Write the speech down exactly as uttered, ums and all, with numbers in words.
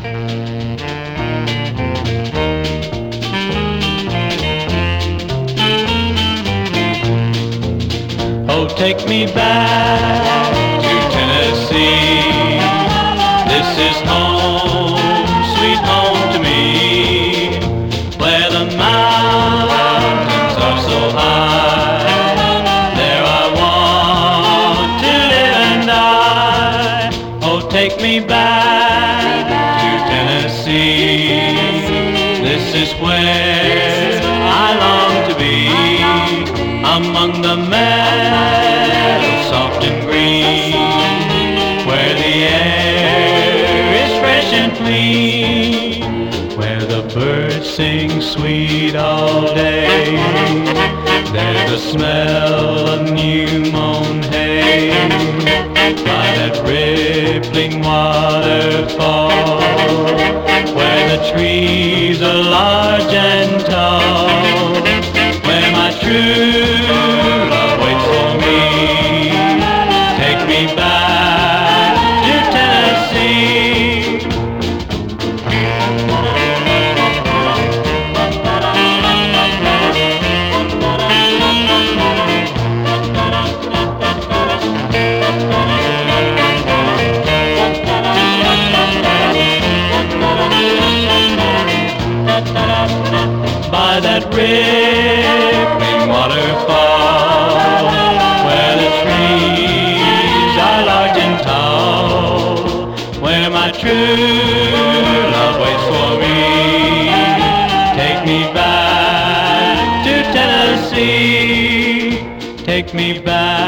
Oh, take me back to Tennessee. This is home, sweet home to me, where the mountains are so high. There I want to live and die. Oh, take me back to Tennessee. This is where I long to be, among the meadows soft and green, where the air is fresh and clean, where the birds sing sweet all day. There's the smell of new mown hay, by that rippling waterfall, where the trees are large and tall, where my true love waits for me. Take me back to Tennessee. By that rippling waterfall, where the trees are large and tall, where my true love waits for me. Take me back to Tennessee. Take me back